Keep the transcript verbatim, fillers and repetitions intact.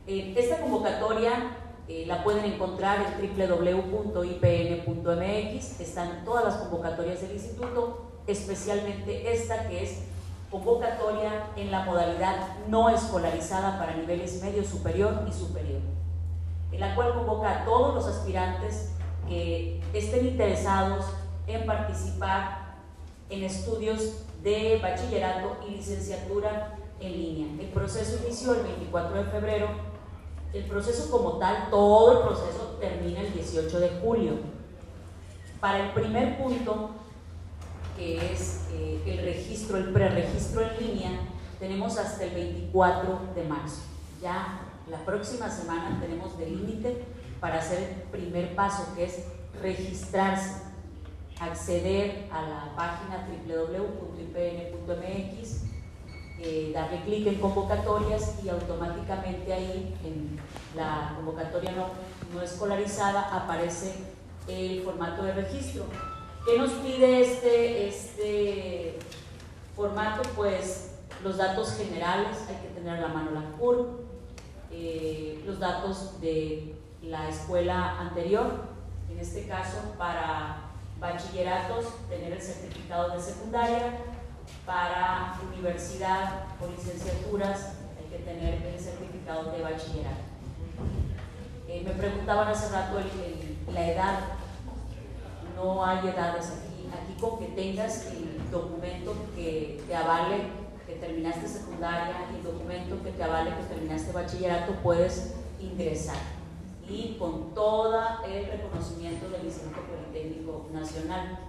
Eh, esta convocatoria eh, la pueden encontrar en doble u doble u doble u punto i pe ene punto eme equis. Están todas las convocatorias del instituto, especialmente esta que es convocatoria en la modalidad no escolarizada para niveles medio superior y superior, en la cual convoca a todos los aspirantes que estén interesados en participar en estudios de bachillerato y licenciatura en línea. El proceso inició el veinticuatro de febrero. El proceso como tal, todo el proceso termina el dieciocho de julio. Para el primer punto, que es eh, el registro, el preregistro en línea, tenemos hasta el veinticuatro de marzo. Ya la próxima semana tenemos de límite para hacer el primer paso, que es registrarse, acceder a la página doble u doble u doble u punto i pe ene punto eme equis, eh, darle clic en convocatorias y automáticamente ahí en la convocatoria no, no escolarizada aparece el formato de registro. ¿Qué nos pide este, este formato? Pues los datos generales, hay que tener a la mano la C U R P, eh, los datos de la escuela anterior, en este caso para bachilleratos, tener el certificado de secundaria, para universidad o licenciaturas hay que tener el certificado de bachillerato. Eh, me preguntaban hace rato el, el, la edad. No hay edades aquí, aquí con que tengas el documento que te avale que terminaste secundaria y el documento que te avale que terminaste bachillerato puedes ingresar, y con todo el reconocimiento del Instituto Politécnico Nacional.